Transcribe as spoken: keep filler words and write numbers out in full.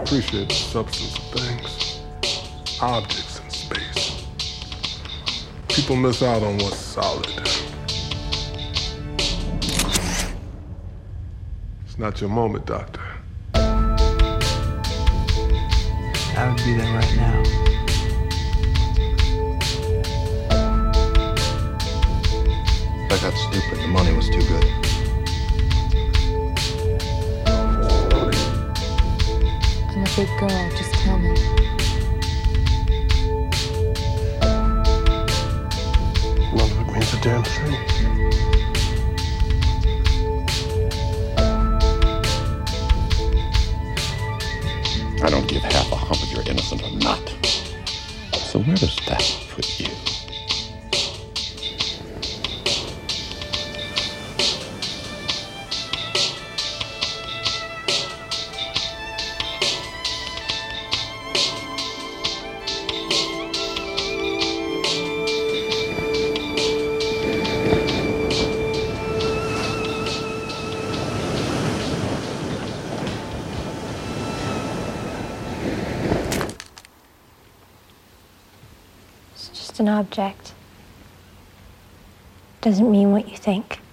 appreciate the substance of things, objects in space. People miss out on what's solid. It's not your moment, Doctor. I would be there right now. I got stupid. The money was too good. I'm a good girl. Just tell me. None of it means a damn thing. I don't give half a hump if you're innocent or not. So where does that put you? It's just an object. Doesn't mean what you think.